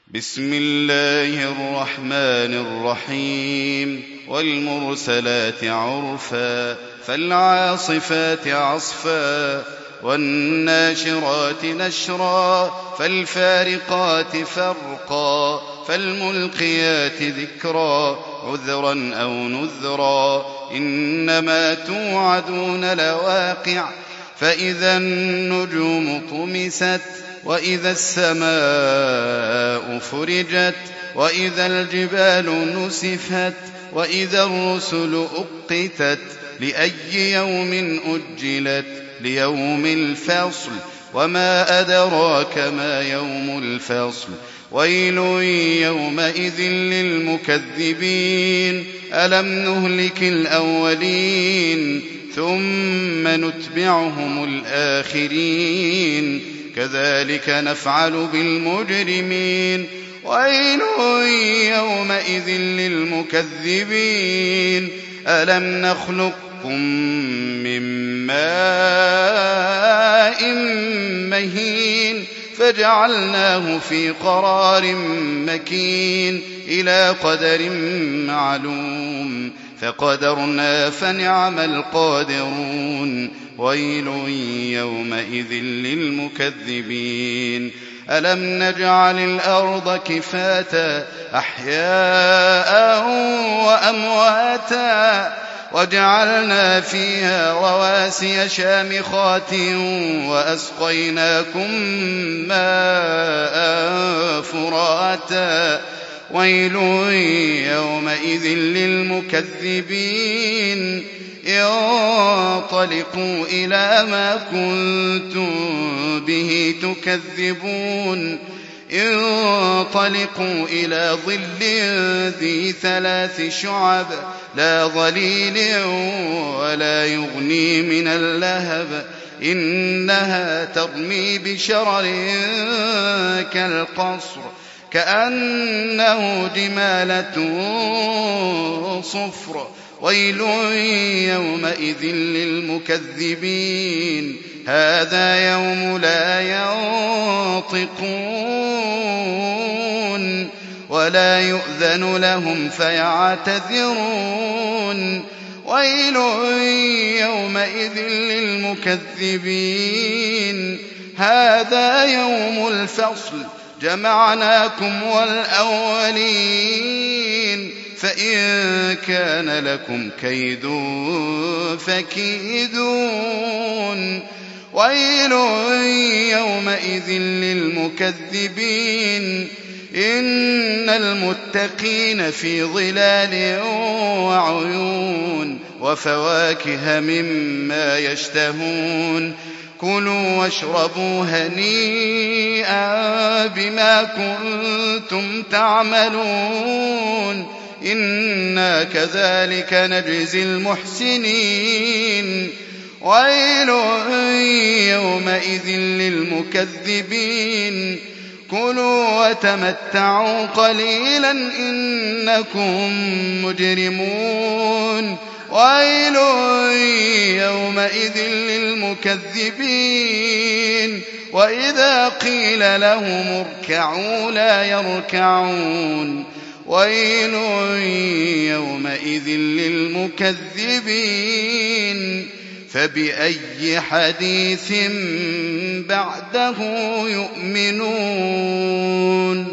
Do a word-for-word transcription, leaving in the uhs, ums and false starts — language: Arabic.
بسم الله الرحمن الرحيم والمرسلات عرفا فالعاصفات عصفا والناشرات نشرا فالفارقات فرقا فالملقيات ذكرا عذرا أو نذرا إنما توعدون لواقع فإذا النجوم طمست وإذا السماء فرجت وإذا الجبال نسفت وإذا الرسل أقتت لأي يوم أجلت ليوم الفصل وما أدراك ما يوم الفصل ويل يومئذ للمكذبين ألم نهلك الأولين ثم نتبعهم الآخرين كذلك نفعل بالمجرمين ويل يومئذ للمكذبين ألم نخلقكم من ماء مهين فجعلناه في قرار مكين إلى قدر معلوم فقدرنا فنعم القادرون ويل يومئذ للمكذبين ألم نجعل الأرض كفاتا أحياء وأمواتا وجعلنا فيها رواسي شامخات وأسقيناكم ماء فراتا ويل يومئذ للمكذبين انطلقوا إلى ما كنتم به تكذبون انطلقوا إلى ظل ذي ثلاث شعب لا ظليل ولا يغني من اللهب إنها ترمي بشرر كالقصر كأنه جمالة صفر ويل يومئذ للمكذبين هذا يوم لا ينطقون ولا يؤذن لهم فيعتذرون ويل يومئذ للمكذبين هذا يوم الفصل جمعناكم والأولين فإن كان لكم كيد فكيدون ويل يومئذ للمكذبين إن المتقين في ظلال وعيون وفواكه مما يشتهون كلوا واشربوا هنيئا بما كنتم تعملون إنا كذلك نجزي المحسنين ويل يومئذ للمكذبين كلوا وتمتعوا قليلا إنكم مجرمون ويل يومئذ للمكذبين وإذا قيل لهم اركعوا لا يركعون ويل يومئذ للمكذبين فبأي حديث بعده يؤمنون